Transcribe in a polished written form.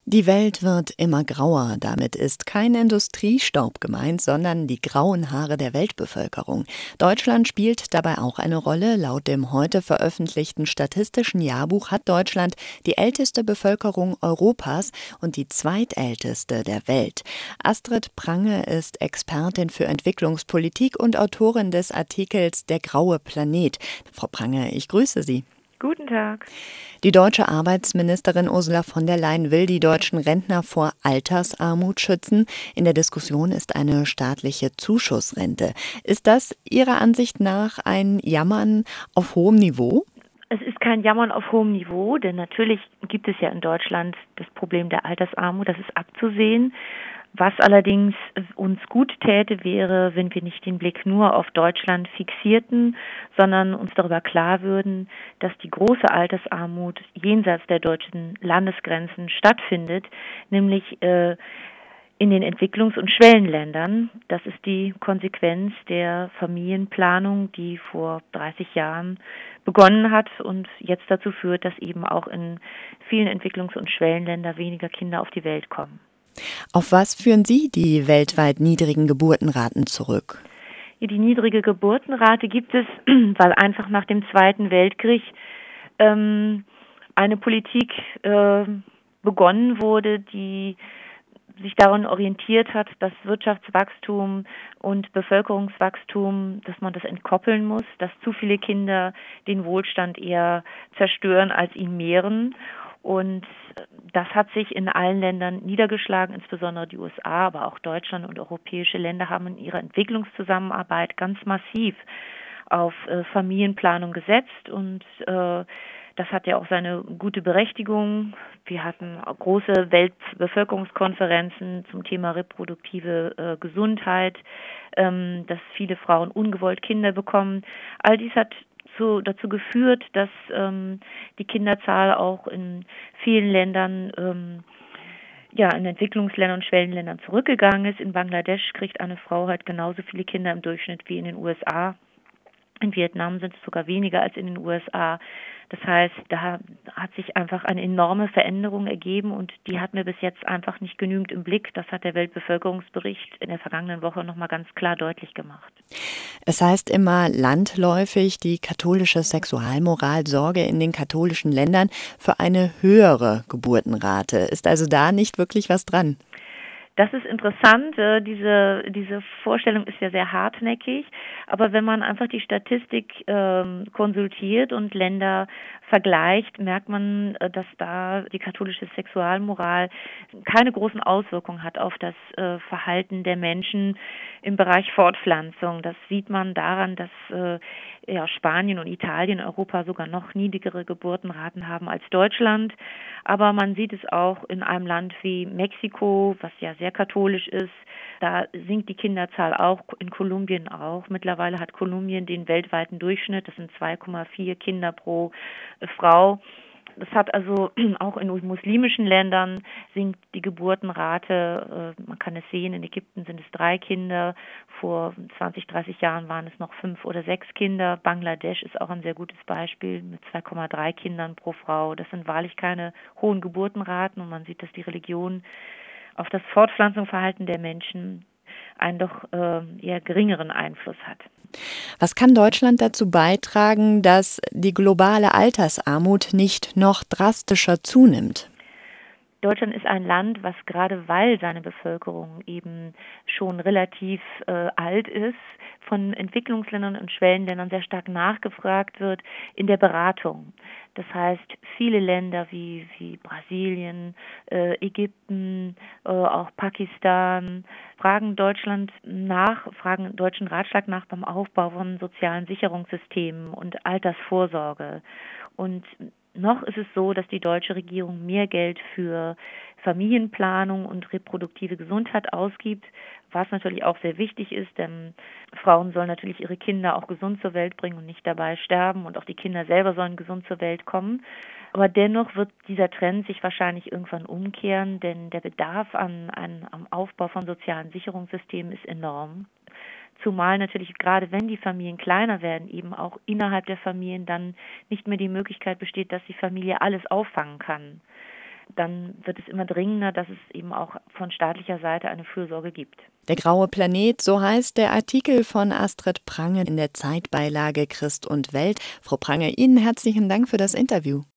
Die Welt wird immer grauer. Damit ist kein Industriestaub gemeint, sondern die grauen Haare der Weltbevölkerung. Deutschland spielt dabei auch eine Rolle. Laut dem heute veröffentlichten Statistischen Jahrbuch hat Deutschland die älteste Bevölkerung Europas und die zweitälteste der Welt. Astrid Prange ist Expertin für Entwicklungspolitik und Autorin des Artikels Der graue Planet. Frau Prange, ich grüße Sie. Guten Tag. Die deutsche Arbeitsministerin Ursula von der Leyen will die deutschen Rentner vor Altersarmut schützen. In der Diskussion ist eine staatliche Zuschussrente. Ist das Ihrer Ansicht nach ein Jammern auf hohem Niveau? Es ist kein Jammern auf hohem Niveau, denn natürlich gibt es ja in Deutschland das Problem der Altersarmut, das ist abzusehen. Was allerdings uns gut täte, wäre, wenn wir nicht den Blick nur auf Deutschland fixierten, sondern uns darüber klar würden, dass die große Altersarmut jenseits der deutschen Landesgrenzen stattfindet, nämlich in den Entwicklungs- und Schwellenländern. Das ist die Konsequenz der Familienplanung, die vor 30 Jahren begonnen hat und jetzt dazu führt, dass eben auch in vielen Entwicklungs- und Schwellenländern weniger Kinder auf die Welt kommen. Auf was führen Sie die weltweit niedrigen Geburtenraten zurück? Die niedrige Geburtenrate gibt es, weil einfach nach dem Zweiten Weltkrieg eine Politik begonnen wurde, die sich daran orientiert hat, dass Wirtschaftswachstum und Bevölkerungswachstum, dass man das entkoppeln muss, dass zu viele Kinder den Wohlstand eher zerstören als ihn mehren. Und das hat sich in allen Ländern niedergeschlagen, insbesondere die USA, aber auch Deutschland und europäische Länder haben in ihrer Entwicklungszusammenarbeit ganz massiv auf Familienplanung gesetzt und das hat ja auch seine gute Berechtigung. Wir hatten große Weltbevölkerungskonferenzen zum Thema reproduktive Gesundheit, dass viele Frauen ungewollt Kinder bekommen. All dies hat dazu geführt, dass die Kinderzahl auch in vielen Ländern, in Entwicklungsländern und Schwellenländern zurückgegangen ist. In Bangladesch kriegt eine Frau halt genauso viele Kinder im Durchschnitt wie in den USA. In Vietnam sind es sogar weniger als in den USA. Das heißt, da hat sich einfach eine enorme Veränderung ergeben und die hatten wir bis jetzt einfach nicht genügend im Blick. Das hat der Weltbevölkerungsbericht in der vergangenen Woche nochmal ganz klar deutlich gemacht. Es heißt immer landläufig, die katholische Sexualmoral sorge in den katholischen Ländern für eine höhere Geburtenrate. Ist also da nicht wirklich was dran? Das ist interessant. Diese Vorstellung ist ja sehr hartnäckig. Aber wenn man einfach die Statistik konsultiert und Länder vergleicht, merkt man, dass da die katholische Sexualmoral keine großen Auswirkungen hat auf das Verhalten der Menschen im Bereich Fortpflanzung. Das sieht man daran, dass Spanien und Italien in Europa sogar noch niedrigere Geburtenraten haben als Deutschland. Aber man sieht es auch in einem Land wie Mexiko, was ja sehr katholisch ist. Da sinkt die Kinderzahl auch, in Kolumbien auch. Mittlerweile hat Kolumbien den weltweiten Durchschnitt, das sind 2,4 Kinder pro Frau. Das hat also auch in muslimischen Ländern sinkt die Geburtenrate. Man kann es sehen, in Ägypten sind es 3 Kinder. Vor 20, 30 Jahren waren es noch 5 oder 6 Kinder. Bangladesch ist auch ein sehr gutes Beispiel mit 2,3 Kindern pro Frau. Das sind wahrlich keine hohen Geburtenraten und man sieht, dass die Religion auf das Fortpflanzungsverhalten der Menschen einen doch eher geringeren Einfluss hat. Was kann Deutschland dazu beitragen, dass die globale Altersarmut nicht noch drastischer zunimmt? Deutschland ist ein Land, was gerade weil seine Bevölkerung eben schon relativ alt ist, von Entwicklungsländern und Schwellenländern sehr stark nachgefragt wird in der Beratung. Das heißt, viele Länder wie Brasilien, Ägypten, auch Pakistan fragen deutschen Ratschlag nach beim Aufbau von sozialen Sicherungssystemen und Altersvorsorge. Und noch ist es so, dass die deutsche Regierung mehr Geld für Familienplanung und reproduktive Gesundheit ausgibt, was natürlich auch sehr wichtig ist, denn Frauen sollen natürlich ihre Kinder auch gesund zur Welt bringen und nicht dabei sterben und auch die Kinder selber sollen gesund zur Welt kommen. Aber dennoch wird dieser Trend sich wahrscheinlich irgendwann umkehren, denn der Bedarf am Aufbau von sozialen Sicherungssystemen ist enorm. Zumal natürlich gerade wenn die Familien kleiner werden, eben auch innerhalb der Familien dann nicht mehr die Möglichkeit besteht, dass die Familie alles auffangen kann. dann wird es immer dringender, dass es eben auch von staatlicher Seite eine Fürsorge gibt. Der graue Planet, so heißt der Artikel von Astrid Prange in der Zeitbeilage Christ und Welt. Frau Prange, Ihnen herzlichen Dank für das Interview.